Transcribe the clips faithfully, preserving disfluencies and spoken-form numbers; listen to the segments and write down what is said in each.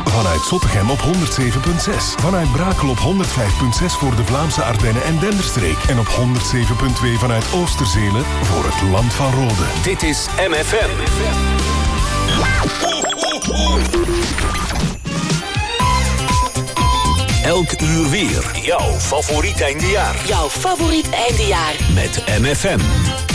Vanuit Zottegem op honderd zeven komma zes. Vanuit Brakel op honderd vijf komma zes voor de Vlaamse Ardennen en Denderstreek. En op honderd zeven komma twee vanuit Oosterzelen voor het Land van Rode. Dit is M F M. Elk uur weer. Jouw favoriet eindejaar. Jouw favoriet eindejaar. Met M F M.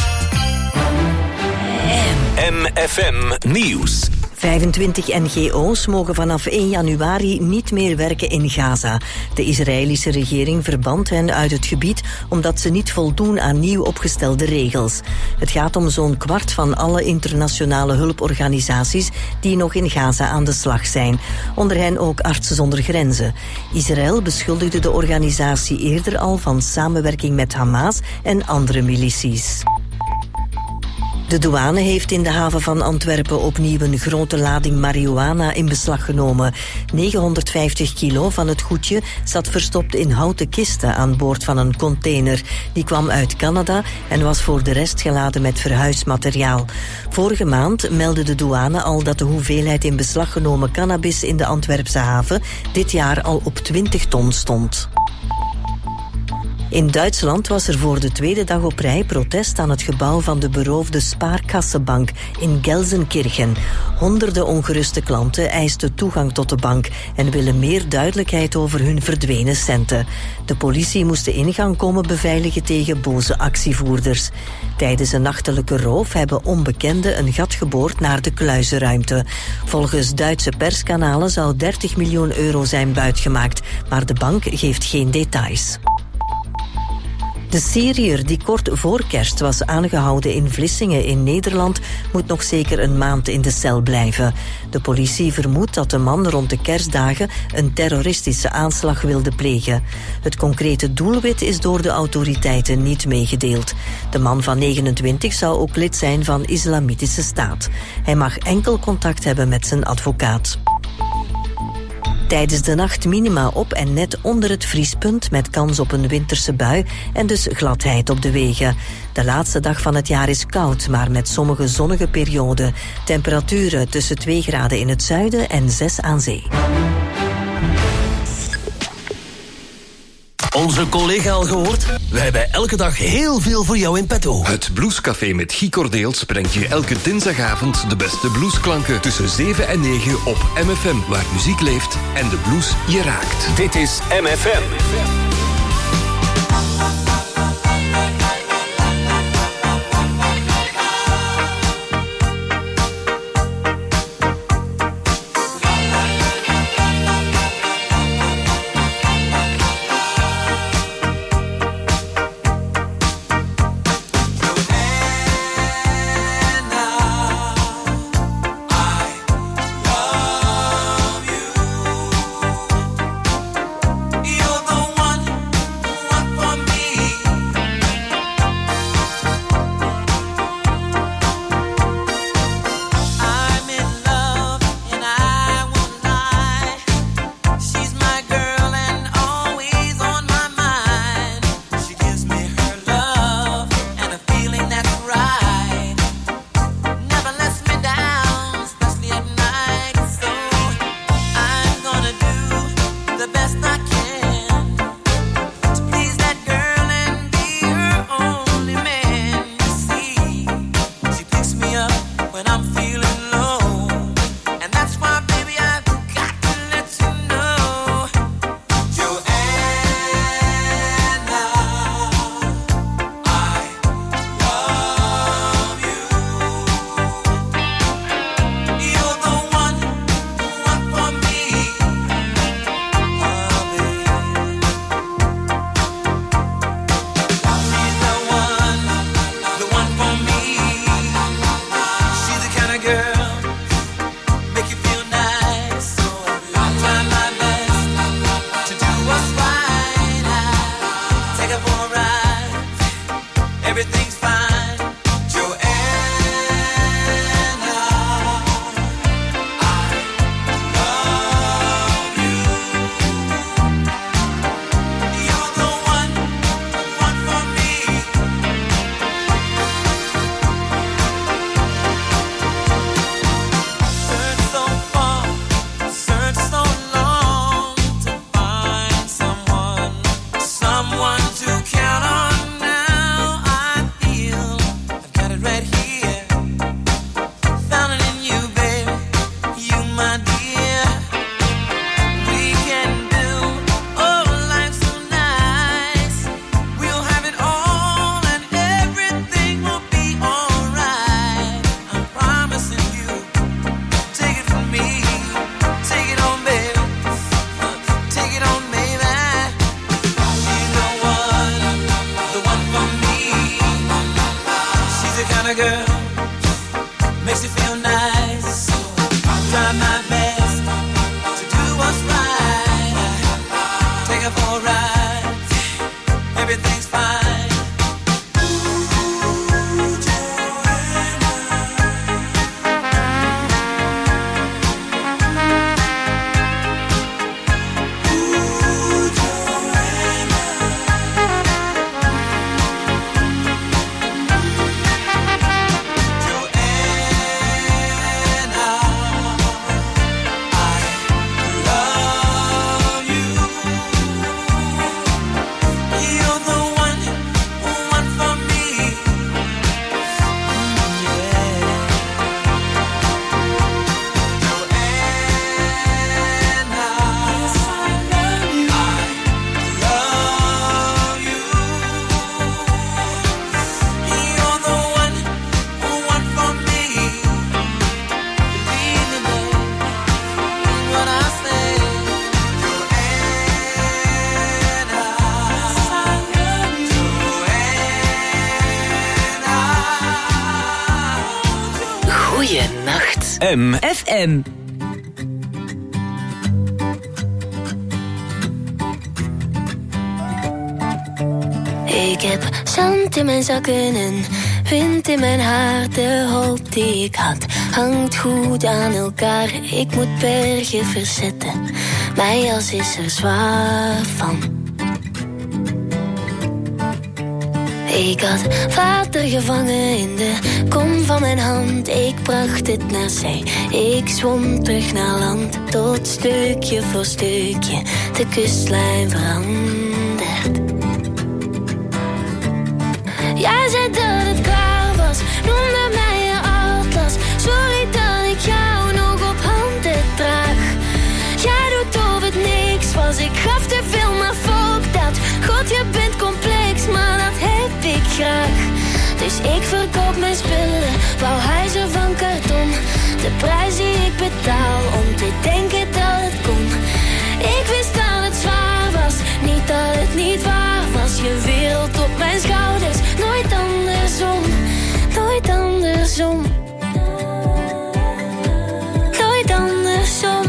M F M Nieuws. vijfentwintig N G O's mogen vanaf één januari niet meer werken in Gaza. De Israëlische regering verbant hen uit het gebied omdat ze niet voldoen aan nieuw opgestelde regels. Het gaat om zo'n kwart van alle internationale hulporganisaties die nog in Gaza aan de slag zijn. Onder hen ook Artsen zonder Grenzen. Israël beschuldigde de organisatie eerder al van samenwerking met Hamas en andere milities. De douane heeft in de haven van Antwerpen opnieuw een grote lading marihuana in beslag genomen. negenhonderdvijftig kilo van het goedje zat verstopt in houten kisten aan boord van een container. Die kwam uit Canada en was voor de rest geladen met verhuismateriaal. Vorige maand meldde de douane al dat de hoeveelheid in beslag genomen cannabis in de Antwerpse haven dit jaar al op twintig ton stond. In Duitsland was er voor de tweede dag op rij protest aan het gebouw van de beroofde Spaarkassenbank in Gelsenkirchen. Honderden ongeruste klanten eisten toegang tot de bank en willen meer duidelijkheid over hun verdwenen centen. De politie moest de ingang komen beveiligen tegen boze actievoerders. Tijdens een nachtelijke roof hebben onbekenden een gat geboord naar de kluizenruimte. Volgens Duitse perskanalen zou dertig miljoen euro zijn buitgemaakt, maar de bank geeft geen details. De Syriër die kort voor kerst was aangehouden in Vlissingen in Nederland moet nog zeker een maand in de cel blijven. De politie vermoedt dat de man rond de kerstdagen een terroristische aanslag wilde plegen. Het concrete doelwit is door de autoriteiten niet meegedeeld. De man van negenentwintig zou ook lid zijn van Islamitische Staat. Hij mag enkel contact hebben met zijn advocaat. Tijdens de nacht minima op en net onder het vriespunt met kans op een winterse bui en dus gladheid op de wegen. De laatste dag van het jaar is koud, maar met sommige zonnige perioden. Temperaturen tussen twee graden in het zuiden en zes aan zee. Onze collega al gehoord? We hebben elke dag heel veel voor jou in petto. Het Bluescafé met Guy Cordeels brengt je elke dinsdagavond de beste bluesklanken tussen zeven en negen op M F M, waar muziek leeft en de blues je raakt. Dit is M F M. You're the one M F M. Ik heb zand in mijn zakken en wind in mijn haar. De hoop die ik had hangt goed aan elkaar. Ik moet bergen verzetten, mijn jas is er zwaar van. Ik had water gevangen in de kom van mijn hand. Ik bracht het naar zee, ik zwom terug naar land. Tot stukje voor stukje de kustlijn verandert. Jij zei dat het klaar was, noemde mij je atlas. Sorry dat ik jou nog op handen draag. Jij doet of het niks was, ik gaf te veel, maar fuck dat. God, je bent complex, maar dat heb ik graag. Dus ik verkoop mijn spullen, bouw huizen van karton. De prijs die ik betaal om te denken dat het kon. Ik wist dat het zwaar was, niet dat het niet waar was. Je wereld op mijn schouders, nooit andersom, nooit andersom. Nooit andersom.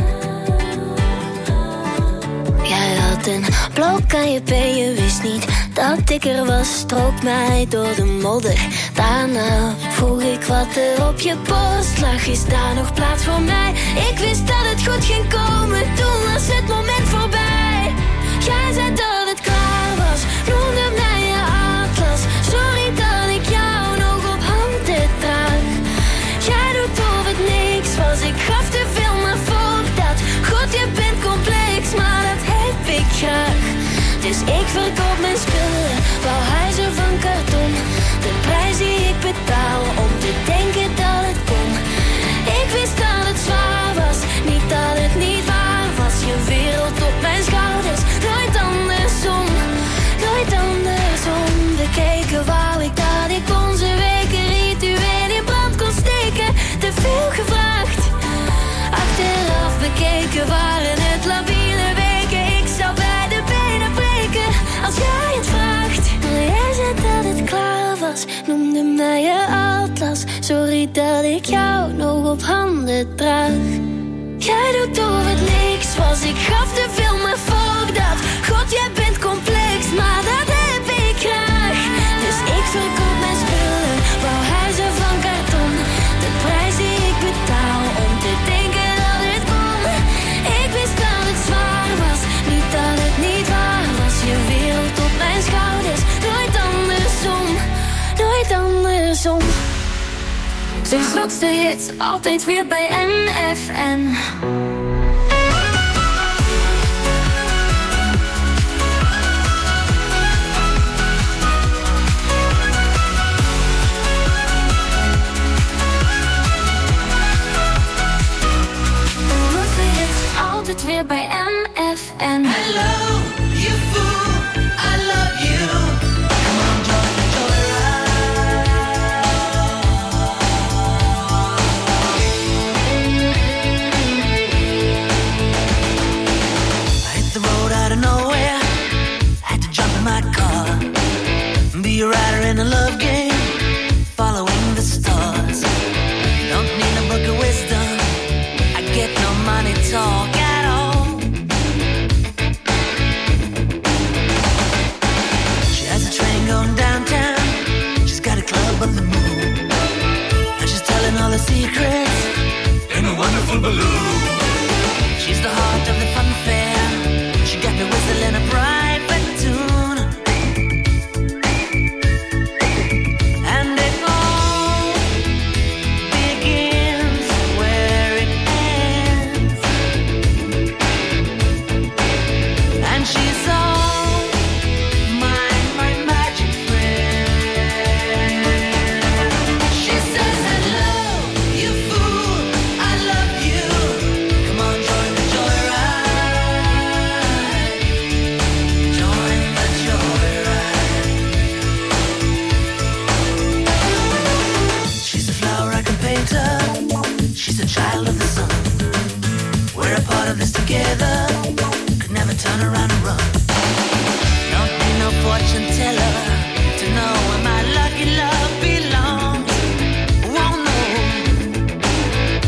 Jij had een blok aan je been, je wist niet dat ik er was. Strook mij door de modder, daarna vroeg ik wat er op je borst lag. Is daar nog plaats voor mij? Ik wist dat het goed ging komen, toen was het moment voorbij. Jij zei dat het klaar was, noemde mij je atlas. Sorry dat ik jou nog op handen draag. Jij doet of het niks was, ik gaf te veel, maar fuck dat. God, je bent complex, maar dat heb ik graag. Dus ik verkoop mijn spullen, bouw huizen van karton. De prijs die ik betaal om te denken dat het kon. Ik wist dat het zwaar was, niet dat het niet waar was. Je wereld op mijn schouders, nooit andersom, nooit andersom. Bekeken wou ik dat ik onze weken ritueel in brand kon steken. Te veel gevraagd, achteraf bekeken waren het labiele weken. Ik zou bij de benen breken als jij het vraagt. Maar jij zei dat het klaar was, noemde mij je atlas. Sorry dat ik jou nog op handen draag. Jij doet of het niks was, ik gaf te veel, maar fuck dat. God, jij bent complex, maar dat heb ik graag. Dus ik verkoop mijn spullen, bouw huizen van karton. De prijs die ik betaal om te denken dat het kon. Ik wist dat het zwaar was, niet dat het niet waar was. Je wereld op mijn schouders, nooit andersom, nooit andersom. De grootste hits, altijd weer bij M F M. Altijd weer bij M F M. Hello, you fool, I love you. Come on, join the joyride. I hit the road out of nowhere, had to jump in my car, be a rider in a love game, following the stars. Don't need a book of wisdom, I get no money talk at all. She has a train going downtown, she's got a club on the moon, and she's telling all her secrets in a wonderful balloon. She's the heart of the fun fair, she got me whistling a private tune. And it all begins where it ends. And she's all my, my magic friend. She says, hello, you fool, I love you. Come on, join the joyride. Join the joyride. She's a flower I can paint her. She's a child of the sun. We're a part of this together. Could never turn around and run. Don't need no fortune teller to know where my lucky love belongs. Won't know.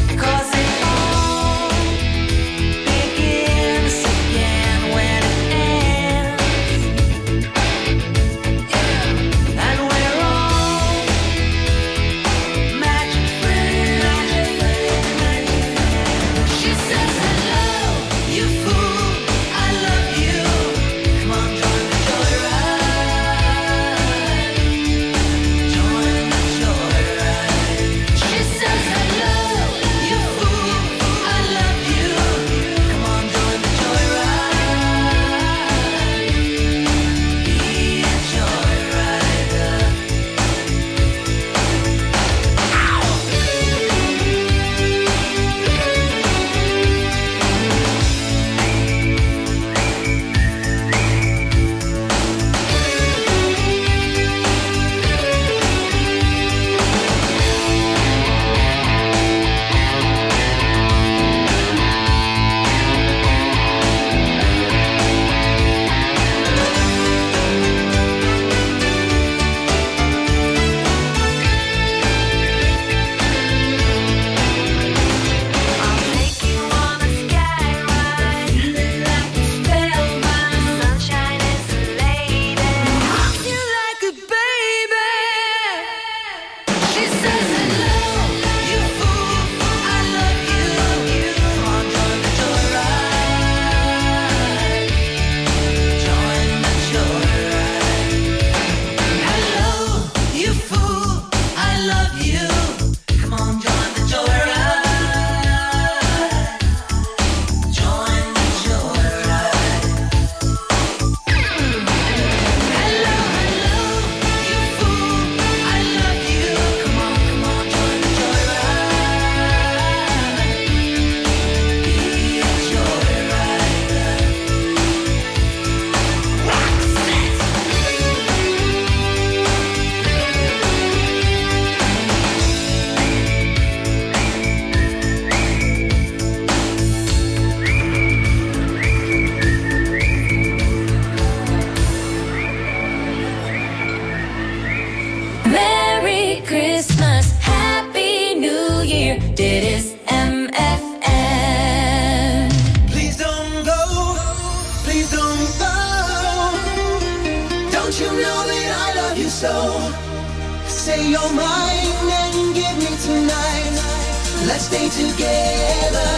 Say you're mine and give me tonight. Let's stay together.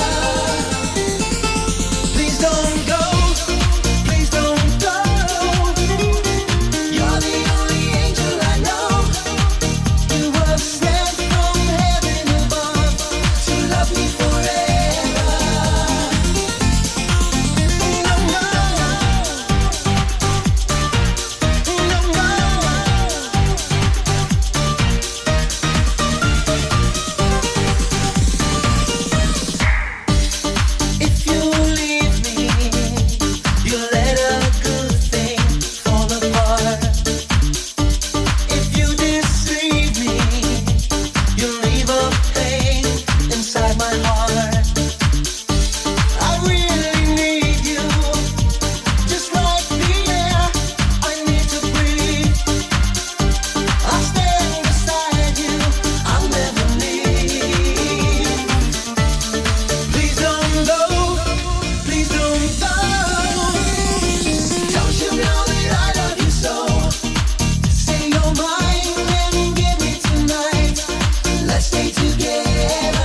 Please don't go. Please don't go. You're the only angel I know. You were sent from heaven above to love me forever. No, no, no, no. If you leave me, you let a good thing fall apart. If you deceive me, you leave a pain inside my heart. I really need you, just like the air I need to breathe. I'll stand beside you, I'll never leave. Please don't go, please don't go. Don't you know that I love you so? Say you're mine and give me tonight. Let's stay together.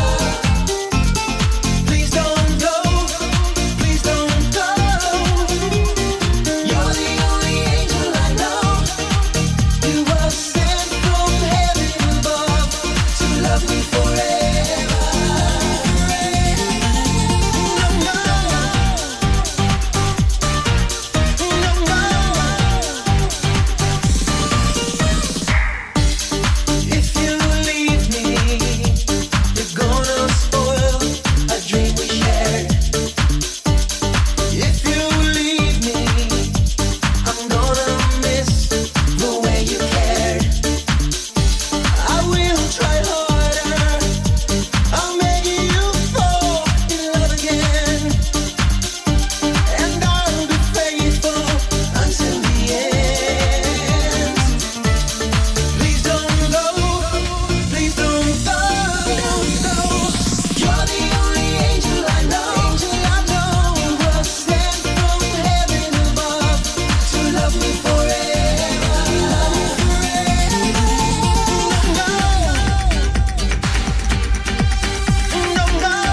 Please don't go, please don't go. You're the only angel I know. You were sent from heaven above to love me forever. No, no, no, no. If you leave me, you're gonna spoil a dream we shared. If you leave me, I'm gonna miss the way you cared. I will try harder. I'll make you fall in love again. And I'll be faithful until the end. Please don't go, please don't go. You're the only angel I know. Angel I know. You were sent from heaven above to love me forever. No, no, no.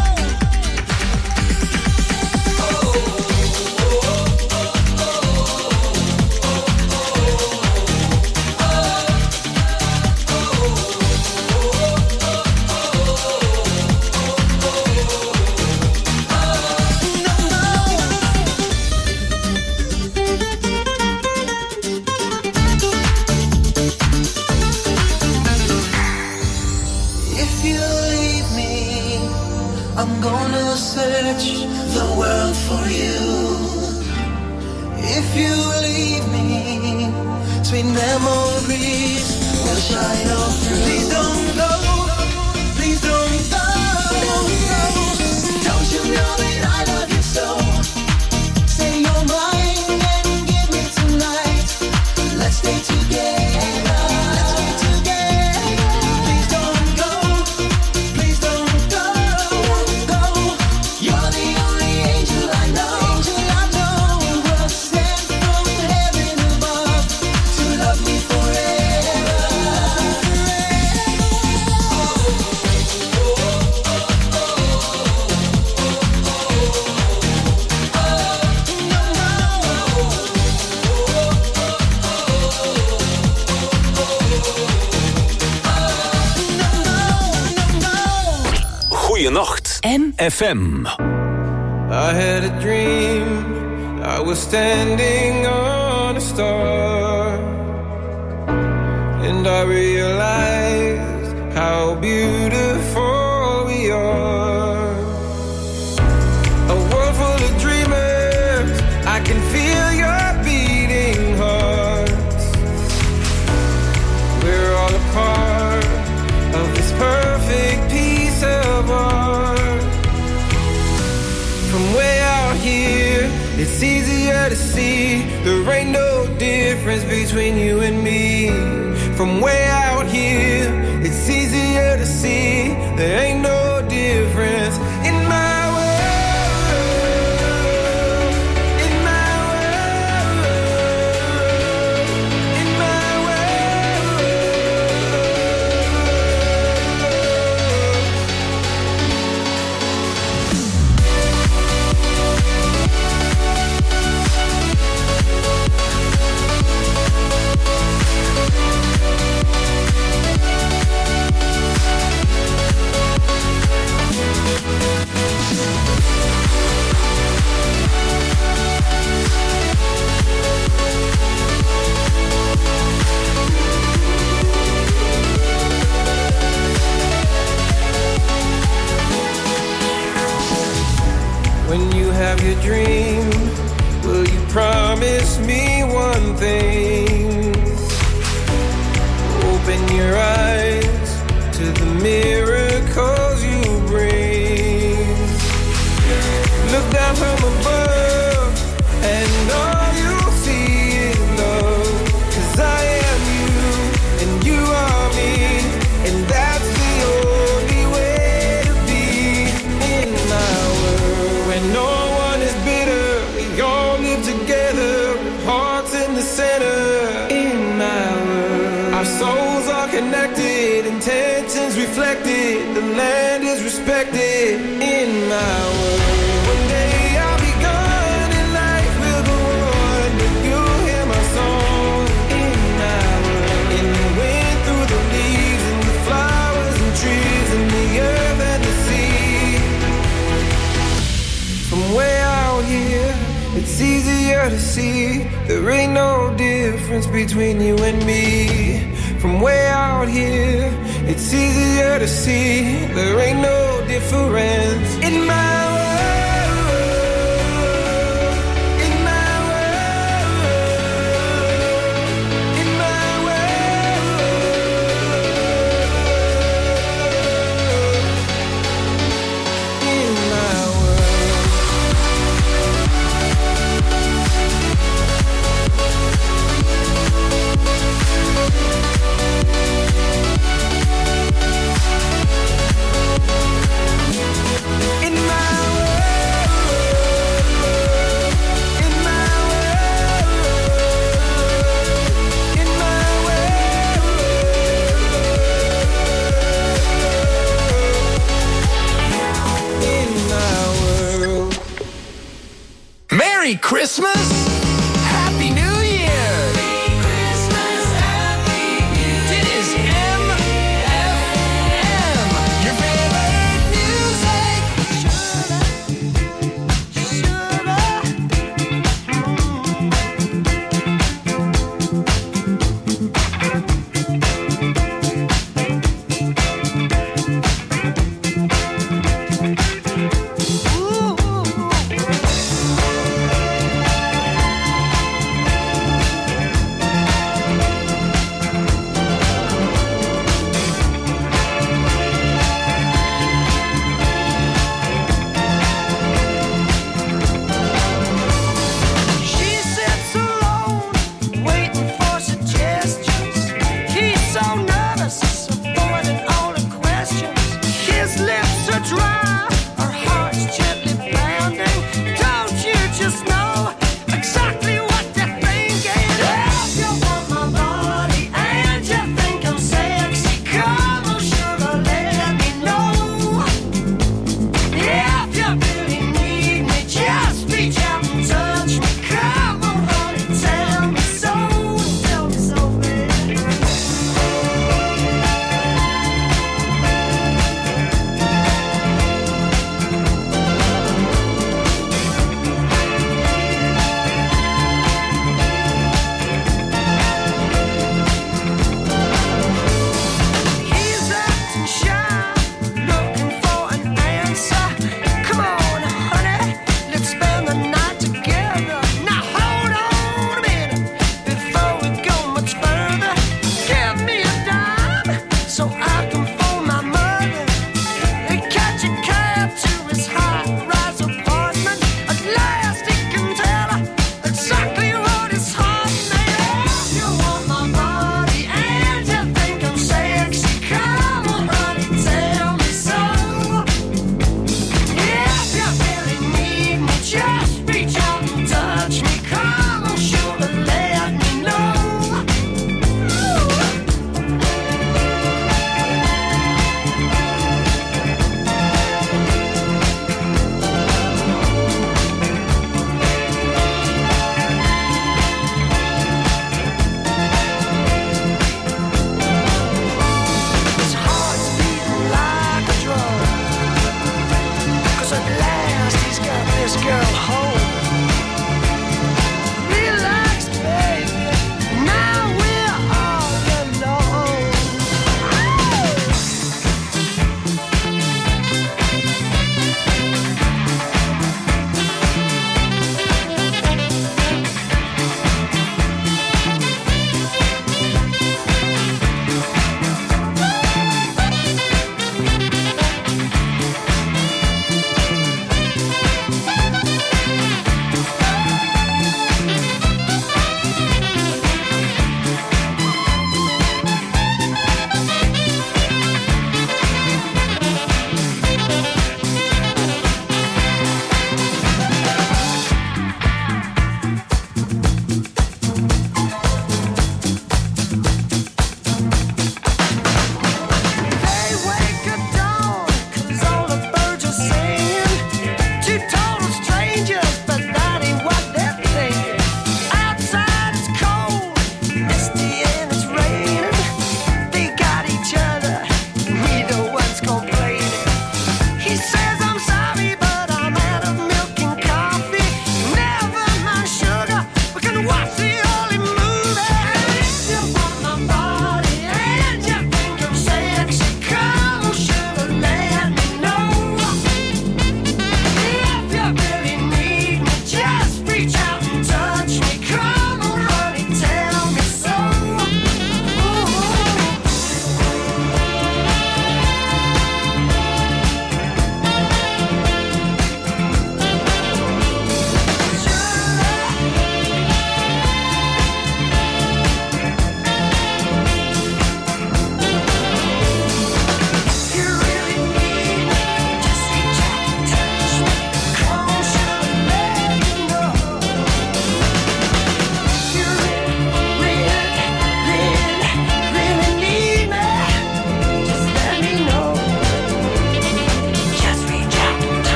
If you leave me, I'm gonna search the world for you. If you leave me, sweet memories will shine all through. Please don't go, please don't go. Don't you know that I love you so? Say you're mine and give me tonight. Let's stay together. Please don't go, please don't go, go. You're the only angel I know. Angel I know. You were sent from heaven above to love me forever. Goeienacht. M. F M. I had a dream, I was standing on a star, and I realized how beautiful we are. A world full of dreamers, I can feel your beating hearts. We're all a part of this perfect piece of art. From way out here, it's easier to see there ain't no difference between you and me. From way out here, it's easier to see there ain't no difference in my world, in my world, in my world. when you have your dream, will you promise me one thing? Open your eyes to the miracles you bring. Look down from above and all you'll see is love. 'Cause I am you and you are me, and that's the only way to be in my world. When no one is bitter, we all live together with hearts in the center. In my world, our souls are connected, intentions reflected, the land is respected. In my world, one day I'll be gone and life will go on, but you'll hear my song. In my world, in the wind, through the leaves and the flowers and trees and the earth and the sea. From way out here, it's easier to see there ain't no difference between you and me. From way out here, it's easier to see there ain't no difference in my world, in my world, in my world, in my world. In my world, in my world, in my world, in my world. Merry Christmas! Happy New Year! Dit is M F M, your favorite music. She sits alone, waiting for suggestions. He's so nervous, avoiding all the questions. His lips are dry, her heart's gently pounding. Don't you just know exactly what they're thinking? If you want my body and you think I'm sexy, come on, sugar, let me know. If you really need me, just reach out and touch me. Come on, honey, tell me so, tell me so, baby. He's acting shy, looking for an answer. Come on, honey, let's spend the night together. Now hold on a minute before we go much further. Give me a dime so I can phone my mother and catch a cab to his high-rise apartment. At last he can tell her exactly what his heart made. If you want my body and you think I'm sexy, come on, honey, tell me so. If you really need me, just reach out and touch me. Come on, sugar, let me know. His heart's beating like a drum, 'cause at last he's got this girl home. Relax, baby, now we're all alone.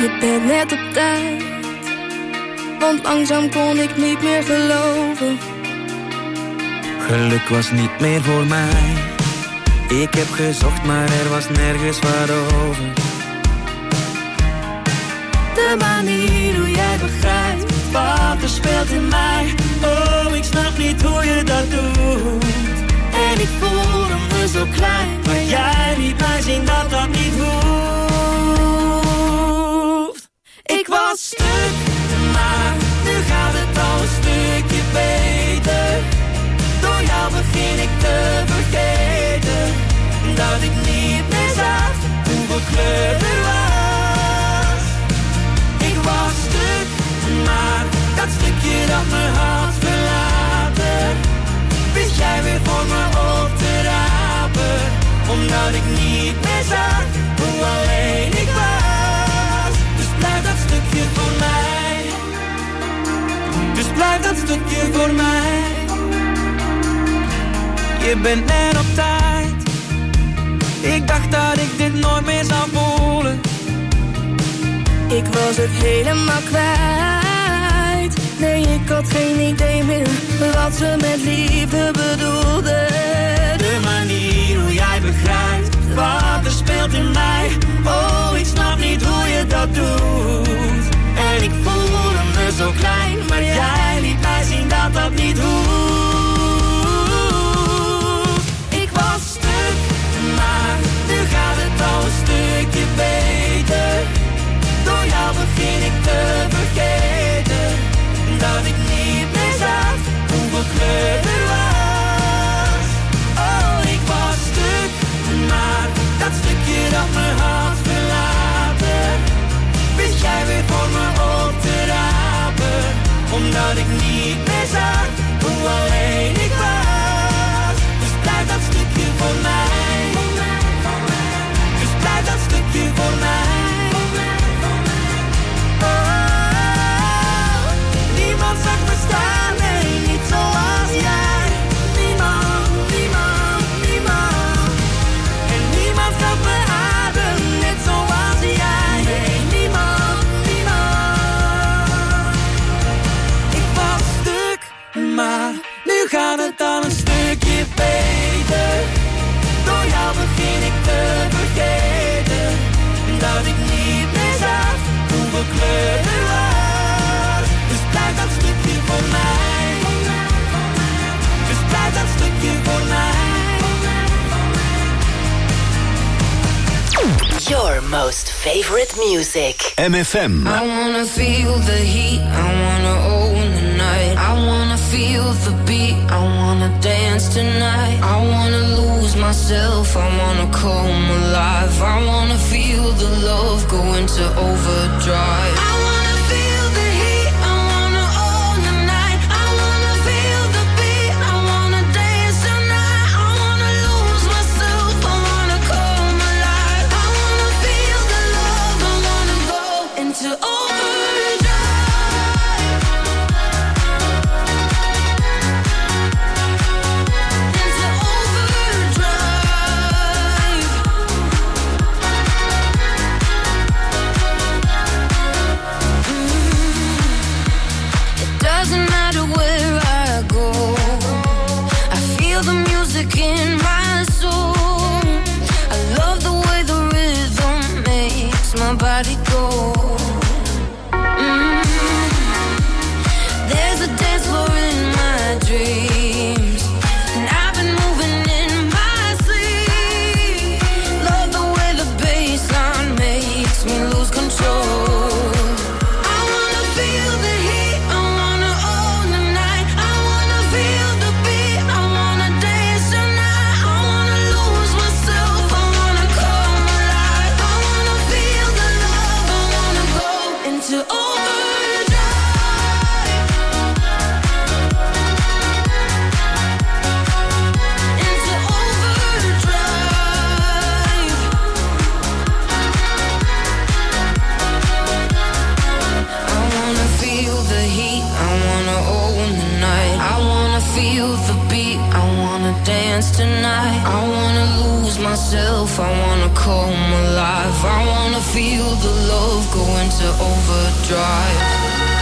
Je bent net op tijd, want langzaam kon ik niet meer geloven. Geluk was niet meer voor mij. Ik heb gezocht, maar er was nergens waarover. De manier hoe jij begrijpt wat er speelt in mij. Oh, ik snap niet hoe je dat doet. En ik voelde me zo klein, maar jij liet mij zien dat dat niet hoeft. Ik was stuk, maar nu gaat het al een stukje beter. Door jou begin ik te vergeten dat ik niet meer zag hoeveel kleur er was. Ik was stuk, maar dat stukje dat me had verlaten, wist jij weer voor me op te rapen. Omdat ik niet meer zag hoe alleen ik was. Dus blijf dat stukje voor mij. Dus blijf dat stukje voor mij. Je bent net op tijd. Ik dacht dat ik dit nooit meer zou voelen. Ik was het helemaal kwijt. Nee, ik had geen idee meer wat ze met liefde bedoelde. De manier hoe jij begrijpt wat er speelt in mij. Oh, ik snap niet hoe je dat doet. En ik voelde me zo klein, maar jij liet mij zien dat dat niet hoeft. Ik was stuk, maar nu gaat het al een stukje beter. Door jou begin ik te vergeten dat ik niet meer zag hoeveel kleur er was. Oh, ik was stuk, maar dat stukje dat me had verlaten, wist jij weer voor me op te rapen. Omdat ik niet meer zag hoe alleen ik was. Dus blijf dat stukje voor mij. Dus blijf dat stukje voor mij. Oh, niemand zag me staan, nee, niet zoals jij. Niemand, niemand, niemand. En niemand gaf me adem, net zoals jij. Nee, niemand, niemand. Ik was stuk, maar nu gaat het al een stukje beter. Door jou begin ik te vergeten dat ik niet meer zag hoeveel kleur er was. Dus blijf dat stukje voor mij. Dus blijf dat stukje voor mij. Your most favorite music. M F M. I wanna feel the heat, I wanna own the night. I wanna feel the beat, I wanna dance tonight. I wanna lose myself, I wanna come alive. I wanna feel the love go into overdrive. I wanna feel the heat, I wanna own the night. I wanna feel the beat, I wanna dance tonight. I wanna lose myself, I wanna come alive. I wanna feel the love, I wanna go into overdrive. In my soul, I love the way the rhythm makes my body go. Mm. There's a dance floor in my dreams, and I've been moving in my sleep. Love the way the bassline makes me lose control. Feel the beat, I wanna dance tonight. I wanna lose myself, I wanna come alive. I wanna feel the love go into overdrive.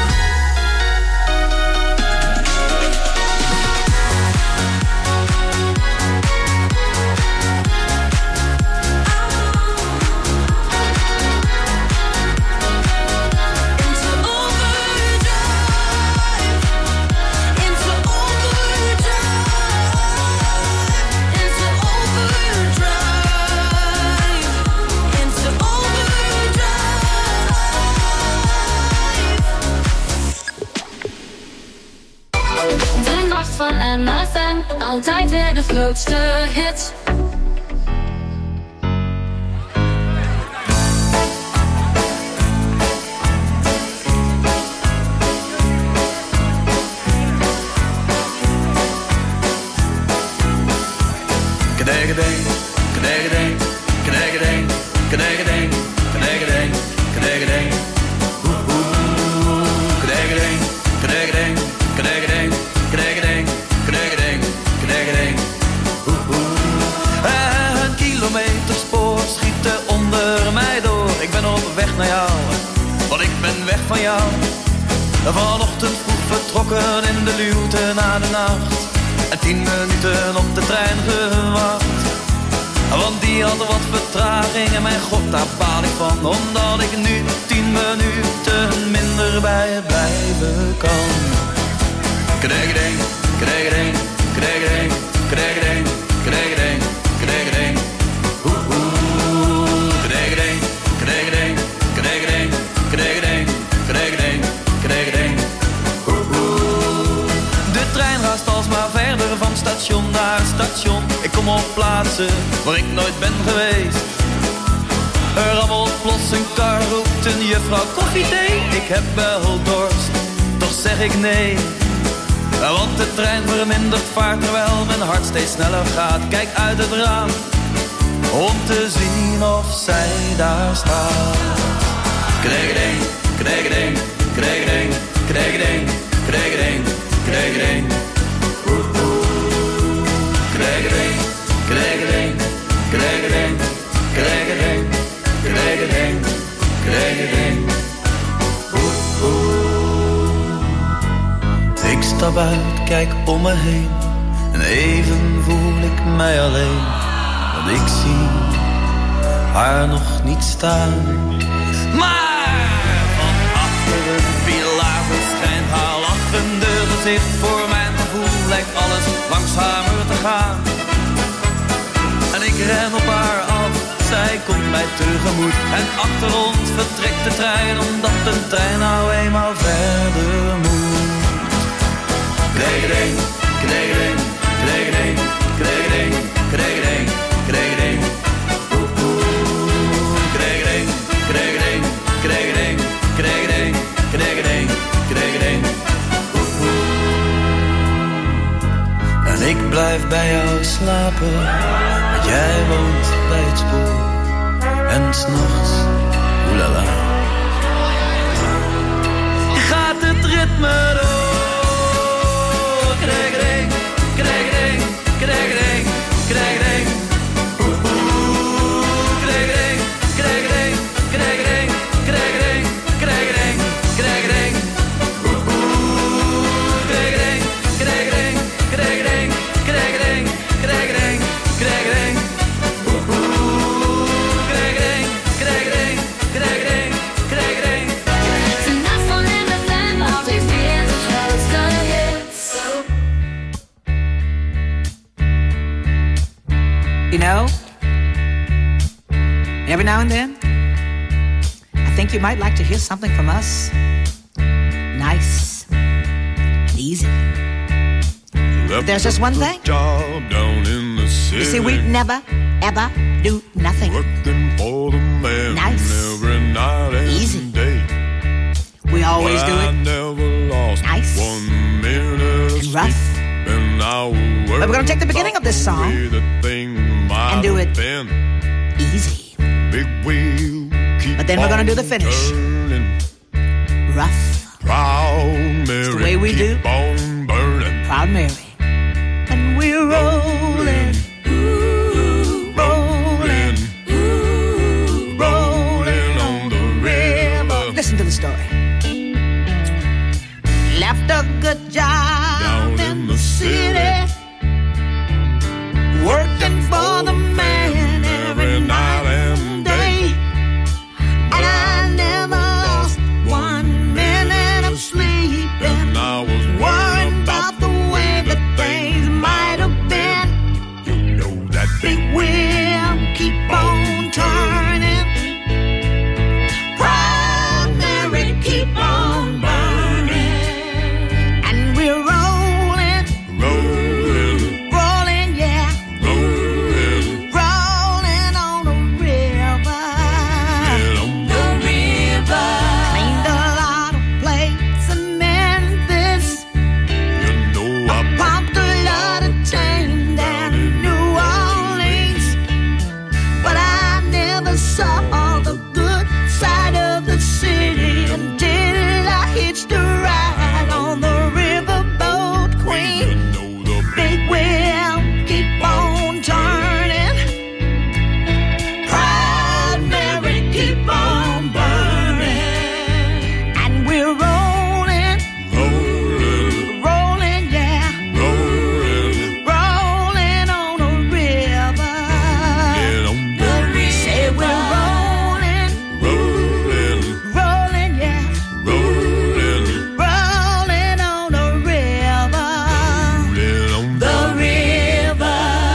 En nothing, altijd weer de grootste hits. Kadegedeng, kadegedeng, kadegedeng, kadegedeng, kadegedeng, kadegedeng. Kadegedeng, kadegedeng, kadegedeng, kadegedeng, kadegedeng, kadegedeng. Een kilometerspoor schiet onder mij door. Ik ben op weg naar jou, want ik ben weg van jou. Vanochtend vroeg vertrokken in de luwte na de nacht. En tien minuten op de trein gewacht. Want die had wat vertraging en mijn god, daar baal ik van. Omdat ik nu tien minuten minder bij je blijven kan. Kadegedeng, kadegedeng, kadegedeng, kadegedeng, kadegedeng, kadegedeng. Oeh oeh. Kadegedeng, kadegedeng, kadegedeng, kadegedeng, kadegedeng, kadegedeng. Oeh oeh. De trein raast alsmaar verder van station naar station. Ik kom op plaatsen waar ik nooit ben geweest. Er rammelt plots een kar, roept een juffrouw koffie thee. Ik heb wel dorst, toch zeg ik nee. Want de trein vermindert vaart terwijl mijn hart steeds sneller gaat. Kijk uit het raam om te zien of zij daar staat. Kadegedeng, kadegedeng, kadegedeng, kadegedeng, kadegedeng, kadegedeng. Oeh oeh. Kadegedeng, kadegedeng, kadegedeng, kadegedeng, kadegedeng, kadegedeng. Oeh oeh. Ik stap uit, kijk om me heen en even voel ik mij alleen. Want ik zie haar nog niet staan. Maar van achter een pilaar verschijnt haar lachende gezicht. Voor mijn gevoel lijkt alles langzamer te gaan. En ik ren op haar af, zij komt mij tegemoet. En achter ons vertrekt de trein, omdat de trein nou eenmaal verder moet. Kadegedeng, kadegedeng, kadegedeng, kadegedeng, kadegedeng, kadegedeng. Oeh oeh. Kadegedeng, kadegedeng, kadegedeng, kadegedeng, kadegedeng, kadegedeng. Oeh oeh. En ik blijf bij jou slapen, want jij woont bij het spoor. En 's nachts, oelala, gaat het ritme door. Kadegedeng, kadegedeng, kadegedeng, kadegedeng. Oeh oeh. Kadegedeng, kadegedeng, kadegedeng, kadegedeng, kadegedeng, kadegedeng. Oeh oeh. Kadegedeng, kadegedeng, kadegedeng, kadegedeng, kadegedeng, kadegedeng. Oeh oeh. Kadegedeng, kadegedeng, kadegedeng, kadegedeng. Tonight on M F M, I'll be feeling the show's gonna hit. You know, every now and then, I think you might like to hear something from us. Nice and easy. But there's just one thing. You see, we never, ever do nothing nice, easy. We always do it nice and rough. But we're going to take the beginning of this song and do it easy. But then we're going to do the finish rough. It's the way we do Proud Mary. And we're rolling Listen to the story. Left a good job down in the city, working for the man every night and day. And I never lost one minute of sleep. and I was Worrying about the way that things might have been. You know that big Big wheel keep on turning. Proud Mary keep on burning. And we're rolling, rolling, rolling, yeah, rolling, rolling on the river. The river. Cleaned a lot of plates in Memphis. you know I Pumped a lot of change down in New Orleans. But I never saw the good side of the city until I hitched a ride on the riverboat queen. know the Big wheel keep on turning. Proud Mary keep on burning. And we're rolling, rolling, rolling, yeah, rolling, rolling on the river. and I'm Say we're rolling, rolling, rolling, yeah, rolling, rolling on the river. rolling on The river.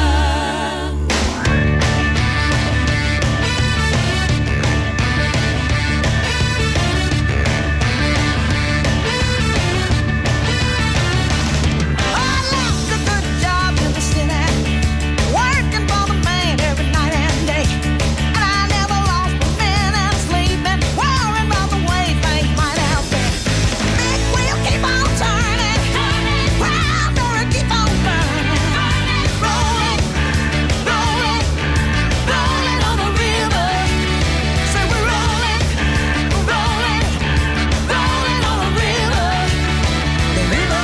I left a good job in the city, working for the man every night and day. And I never lost a minute of sleeping, worrying about the way things might have been. Big wheel keep on turning, proud Mary keep on burning. Rolling, rolling, rolling on the river. Say we're rolling, rolling, rolling on the river. The river.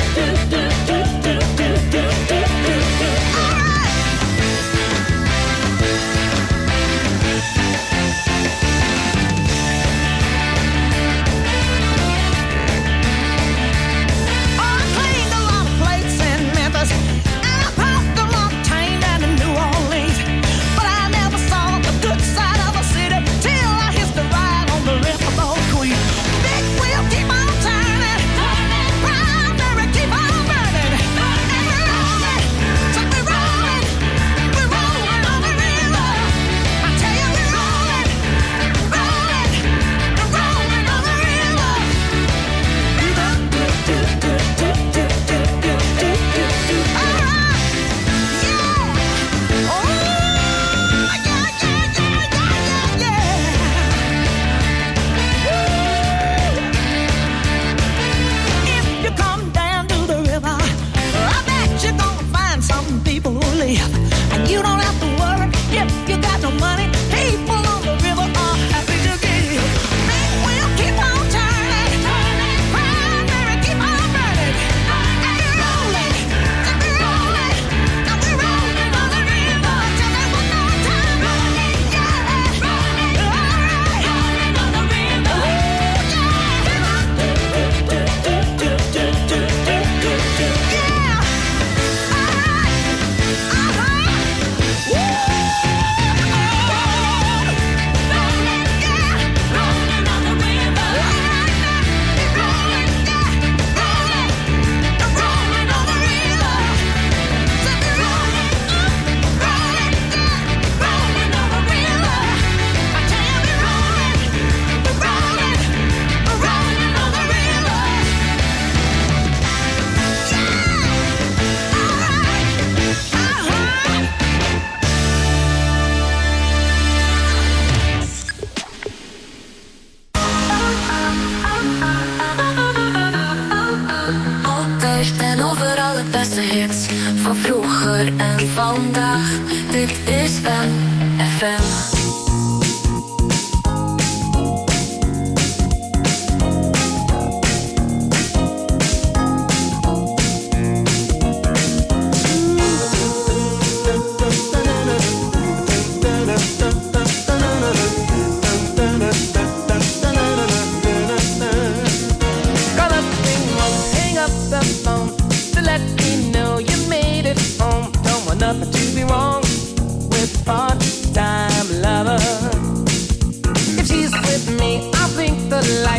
I cleaned a lot of plates in Memphis, and I pumped a lot of tang down in New Orleans. But I never saw the good side of the city till I hitched a ride on the riverboat queen. Big wheel keep on turning, proud Mary keep on burning. And we're rolling, so we're rolling, we're rolling on the river. I tell you we're rolling, rolling, we're rolling on the river. If you come down to the river, I bet you're gonna find some people who live. And you don't have to worry if you got no money. People on the river are happy to give. Big wheel keep on turning, proud Mary keep on burning. And we're rolling, and we're rolling, and we're rolling on the river. Tell me one more time. Rolling, yeah, rolling, all right, rolling on the river. Altijd en overal het beste hits van vroeger en vandaag. Dit is M F M.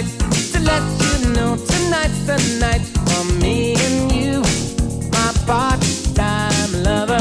tonight to let you know tonight's the night for me and you, my part-time lover.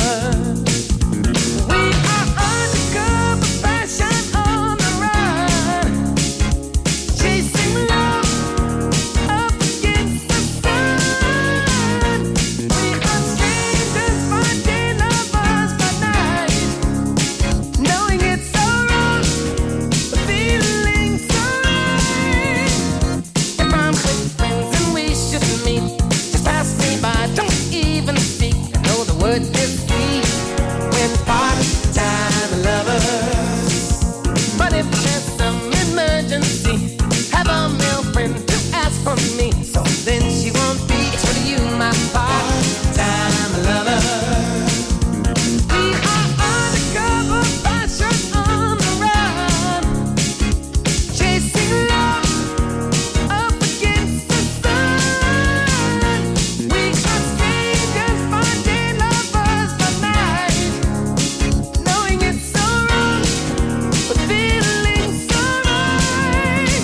We are undercover passion on the run, chasing love up against the sun. We are strangers by day, lovers by night, knowing it's so wrong, but feeling so right. If I'm with friends and we should meet, just pass me by, don't even speak. I know the word is sweet when part-time lovers. But if there's some emergency, have a male friend to ask for me, so then she won't be true to you, my part-time lover. We are undercover passion on the run, chasing love up against the sun. We are strangers by day, lovers by night, knowing it's so wrong, but feeling so right.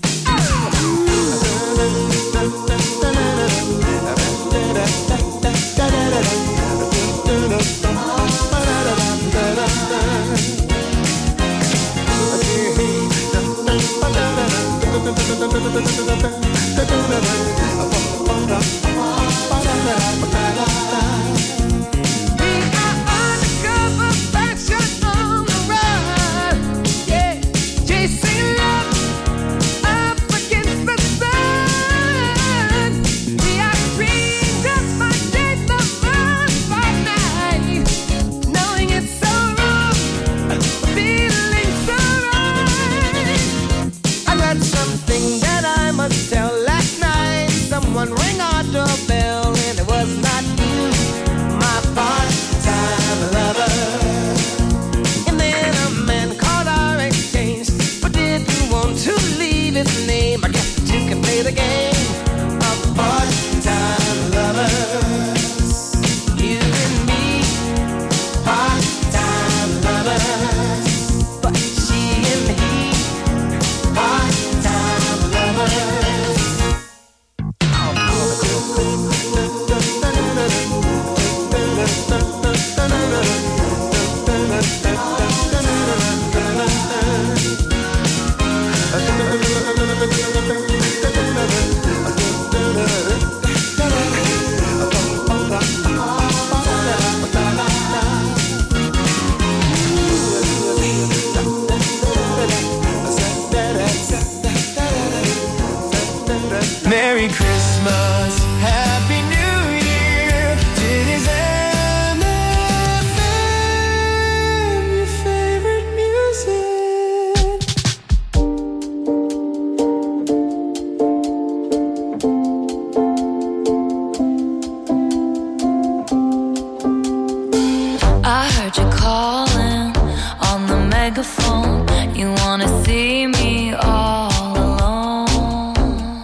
We are undercover passion on the run, yeah, chasing love up against the sun. We are strangers by day, lovers by night, knowing it's so wrong, feeling so right. I got something that I must tell. Last night, someone rang our doorbell, and it was not you, my part-time lover. And then a man called our exchange, but didn't want to leave his name. I guess that you can play the game of part-time lovers. You and me, part-time lovers. But she and he, part-time lovers. Merry Christmas, Happy New Year. It is M F M, your favorite music. I heard you calling on the megaphone. You wanna see me all alone.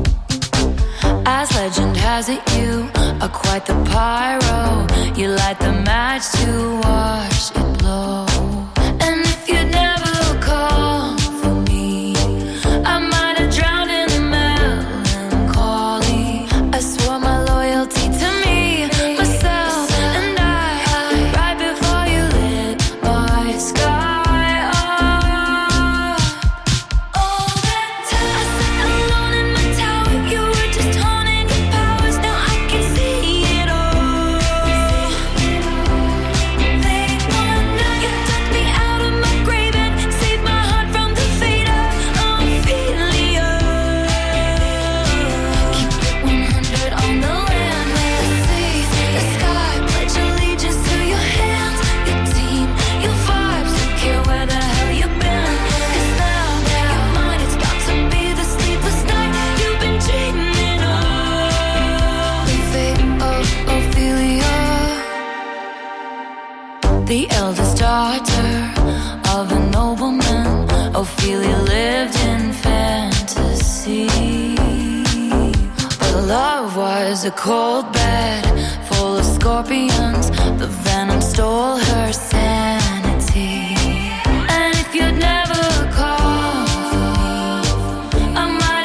As legend has it, you are quite the pyro. You light the match to watch it blow. And if you'd never call for me, I might have drowned in the melancholy. I swore my loyalty to me, myself, and I. Right before you lit my sky up. All that time I sat alone in my tower, you were just honing your powers. Now I can see it all. Late one night, you took me out of my grave and saved my heart from the fate of Ophelia. Keep it one hundred on the land, the sea, the sky. Pledge allegiance to your hands, your team, your vibes. Don't care where the hell you've been. 'Cause now, you're mine. It's about to be the sleepless night you've been dreaming of. The fate of Ophelia, the eldest daughter of a nobleman. Ophelia lived in fantasy, but love was a cold bed full of scorpions. The venom stole her sanity. And if you'd never call for me, I might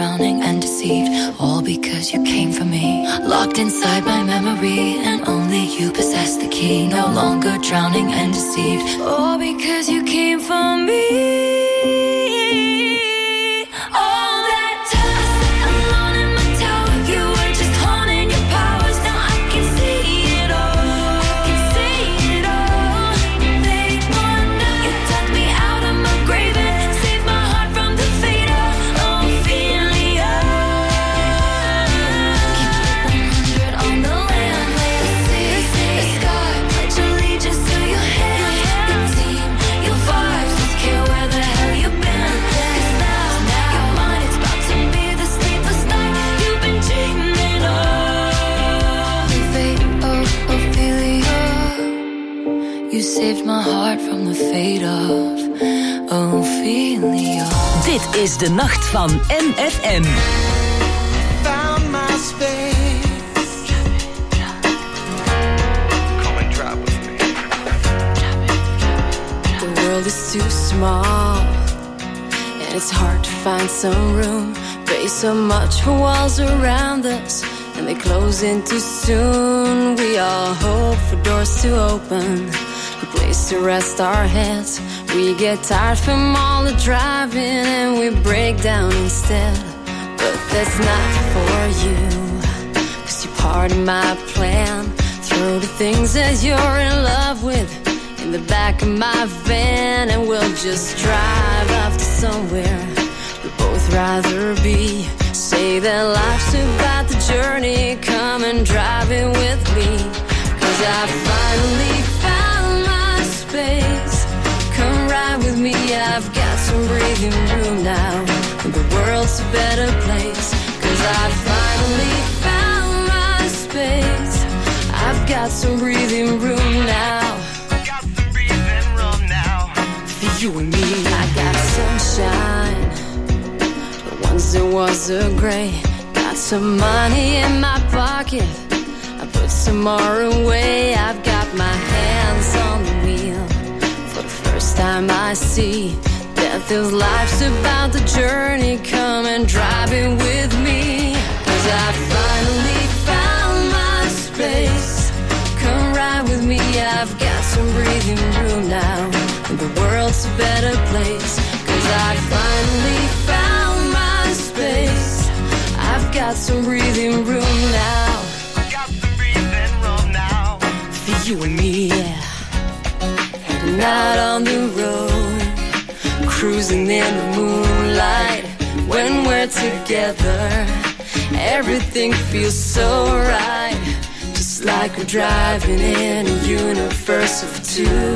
drowning and deceived, all because you came for me. Locked inside my memory, and only you possess the key. No longer drowning and deceived, all because you came for me. Saved my heart from the fate of Ophelia. Dit is de nacht van M F M. Found my space. Come and drive with me. The world is too small, and it's hard to find some room. Pay so much for walls around us, and they close in too soon. We all hope for doors to open, a place to rest our heads. We get tired from all the driving and we break down instead. But that's not for you, 'cause you're part of my plan. Throw the things that you're in love with in the back of my van, and we'll just drive off to somewhere we'd both rather be. Say that life's about the journey, come and drive it with me. 'Cause I finally found my space. Come ride with me, I've got some breathing room now. The world's a better place, 'cause I finally found my space. I've got some breathing room now. Got some breathing room now. For you and me, I got sunshine, but once there was a gray. Got some money in my pocket, I put some more away. I've got my hands on the wheel. For the first time I see that this life's about the journey. Come and drive it with me, 'cause I finally found my space. Come ride with me, I've got some breathing room now. The world's a better place, 'cause I finally found my space. I've got some breathing room now. Got some breathing room now. For you and me, yeah. Heading out on the road, cruising in the moonlight. When we're together, everything feels so right. Just like we're driving in a universe of two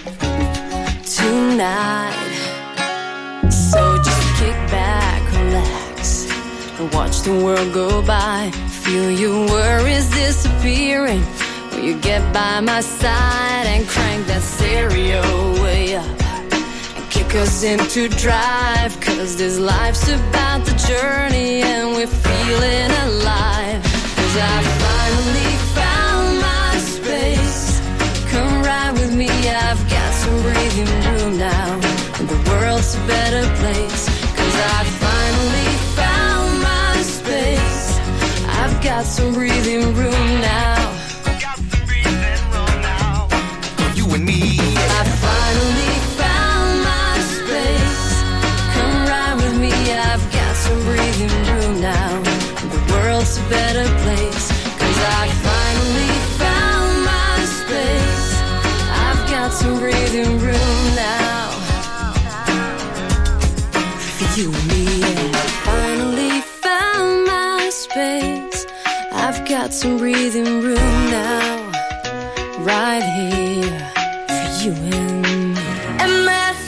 tonight. So just kick back, relax, and watch the world go by. Feel your worries disappearing when you get by my side, and crank that stereo way up and kick us into drive. 'Cause this life's about the journey and we're feeling alive. 'Cause I finally found my space. Come ride with me, I've got some breathing room now. And the world's a better place, 'cause I finally found my space. I've got some breathing room now. Got some breathing room now. You and me, I finally found my space. Come ride with me, I've got some breathing room now. The world's a better place, 'cause I finally found my space. I've got some breathing room now. For you and me, yeah. Finally found my space. I've got some breathing room now. Right here for you and me. M F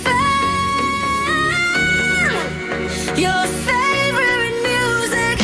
M, your favorite music.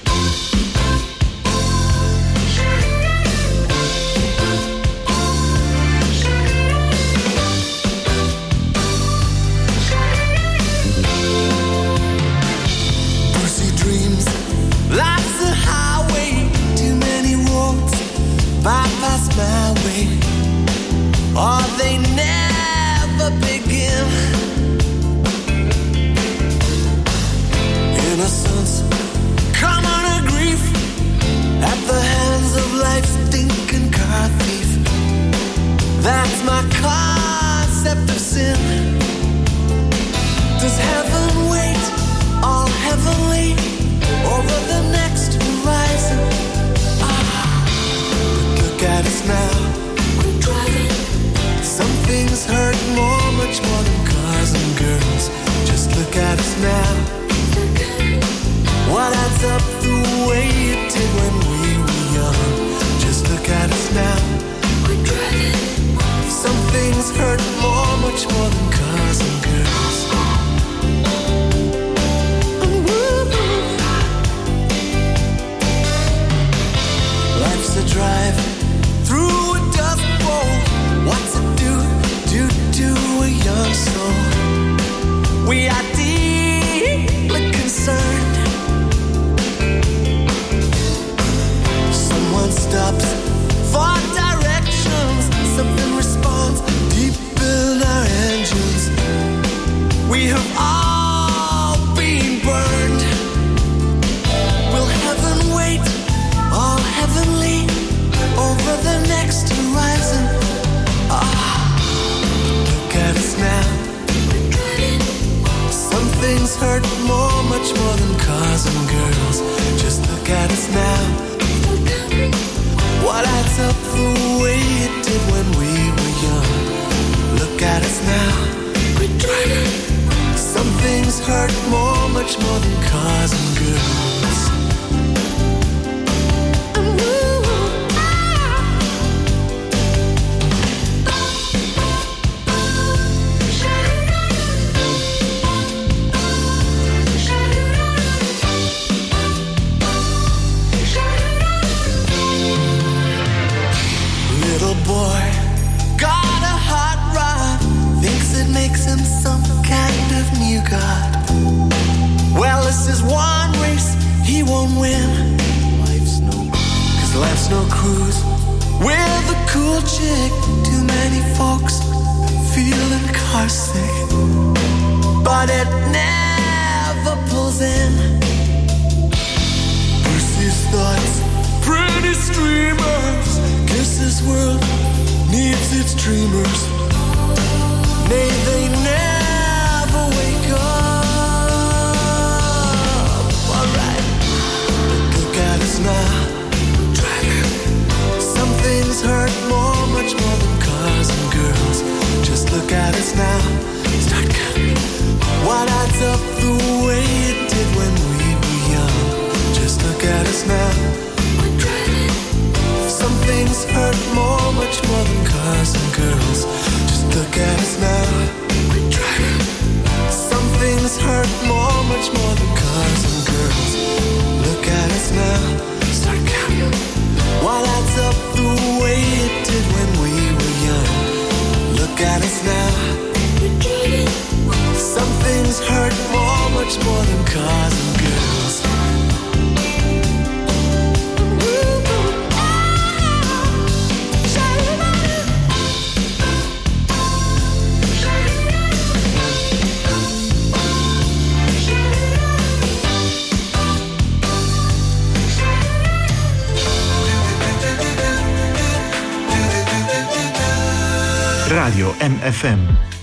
Pussy dreams, life's a highway, too many roads, bypass my way, or they never begin. snow cruise with a cool chick. Too many folks feeling car sick, but it never pulls in. Percy's thoughts, pretty streamers. Kisses world needs its dreamers. May they never wake up. Alright, look at us now, driving. Some things hurt more, much more than cars and girls. Just look at us now, start counting. What adds up the way it did when we were young? Just look at us now, we're driving. Some things hurt more, much more than cars and girls. Just look at us now, we're driving. Some things hurt more, much more than cars and girls. Look at us now, start counting. What adds up the way it did when we were young? Look at us now, we're driving. Some things hurt more, much more than cars and girls. Radio M F M.